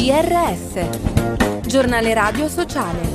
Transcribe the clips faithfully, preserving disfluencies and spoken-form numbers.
G R S, Giornale Radio Sociale.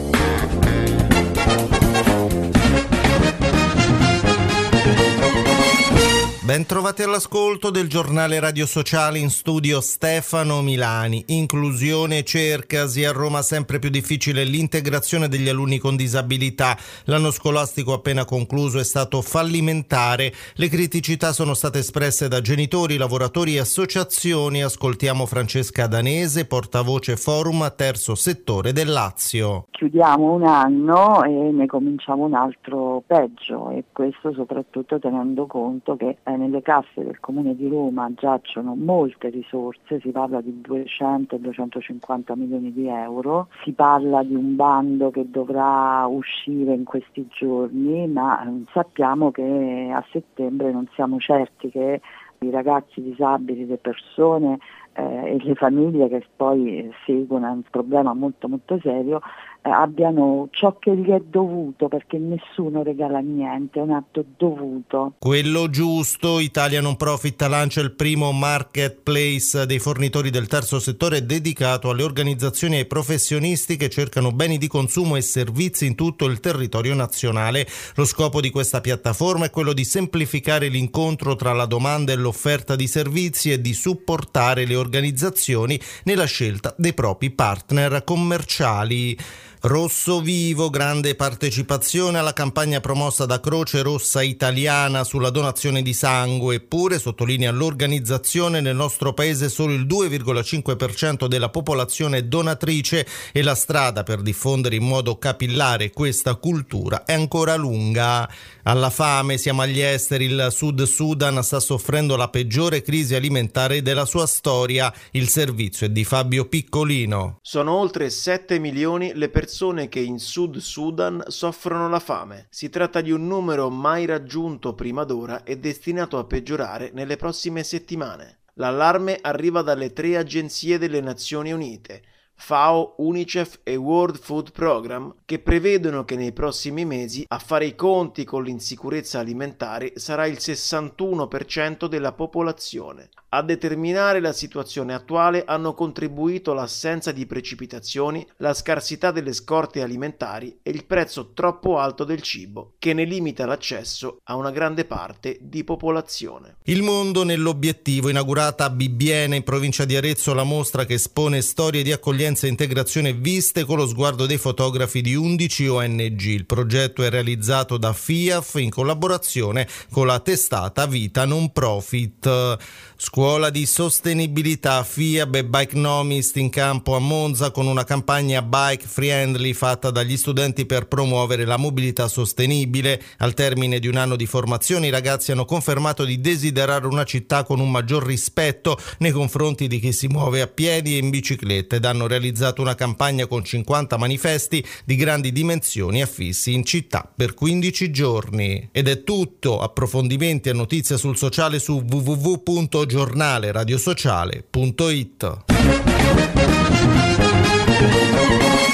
Ben trovati all'ascolto del Giornale Radio Sociale, in studio Stefano Milani. Inclusione cercasi, a Roma sempre più difficile l'integrazione degli alunni con disabilità. L'anno scolastico appena concluso è stato fallimentare. Le criticità sono state espresse da genitori, lavoratori e associazioni. Ascoltiamo Francesca Danese, portavoce Forum Terzo Settore del Lazio. Chiudiamo un anno e ne cominciamo un altro peggio, e questo soprattutto tenendo conto che eh, nelle casse del Comune di Roma giacciono molte risorse, si parla di duecento duecentocinquanta milioni di euro, si parla di un bando che dovrà uscire in questi giorni, ma eh, sappiamo che a settembre non siamo certi che i ragazzi disabili, le persone eh, e le famiglie che poi seguono un problema molto molto serio eh, abbiano ciò che gli è dovuto, perché nessuno regala niente, è un atto dovuto. Quello giusto. Italia Non Profit lancia il primo marketplace dei fornitori del terzo settore dedicato alle organizzazioni e ai professionisti che cercano beni di consumo e servizi in tutto il territorio nazionale. Lo scopo di questa piattaforma è quello di semplificare l'incontro tra la domanda e l'offerta di servizi e di supportare le organizzazioni nella scelta dei propri partner commerciali. Rosso Vivo, grande partecipazione alla campagna promossa da Croce Rossa Italiana sulla donazione di sangue, eppure, sottolinea l'organizzazione, nel nostro paese solo il due virgola cinque per cento della popolazione è donatrice e la strada per diffondere in modo capillare questa cultura è ancora lunga. Alla fame siamo agli esteri, il Sud Sudan sta soffrendo la peggiore crisi alimentare della sua storia. Il servizio è di Fabio Piccolino. Sono oltre sette milioni le persone persone che in Sud Sudan soffrono la fame. Si tratta di un numero mai raggiunto prima d'ora e destinato a peggiorare nelle prossime settimane. L'allarme arriva dalle tre agenzie delle Nazioni Unite, FAO, UNICEF e World Food Programme, che prevedono che nei prossimi mesi a fare i conti con l'insicurezza alimentare sarà il sessantuno per cento della popolazione. A determinare la situazione attuale hanno contribuito l'assenza di precipitazioni, la scarsità delle scorte alimentari e il prezzo troppo alto del cibo, che ne limita l'accesso a una grande parte di popolazione. Il mondo nell'obiettivo, inaugurata a Bibbiena in provincia di Arezzo, la mostra che espone storie di accoglienza e integrazione viste con lo sguardo dei fotografi di undici O N G. Il progetto è realizzato da F I A F in collaborazione con la testata Vita Non Profit. Scuola di sostenibilità, F I A B e Bikenomist in campo a Monza con una campagna bike friendly fatta dagli studenti per promuovere la mobilità sostenibile. Al termine di un anno di formazione i ragazzi hanno confermato di desiderare una città con un maggior rispetto nei confronti di chi si muove a piedi e in bicicletta, ed hanno realizzato una campagna con cinquanta manifesti di grandi dimensioni affissi in città per quindici giorni. Ed è tutto. Approfondimenti e notizie sul sociale su w w w punto giornale radio sociale punto it.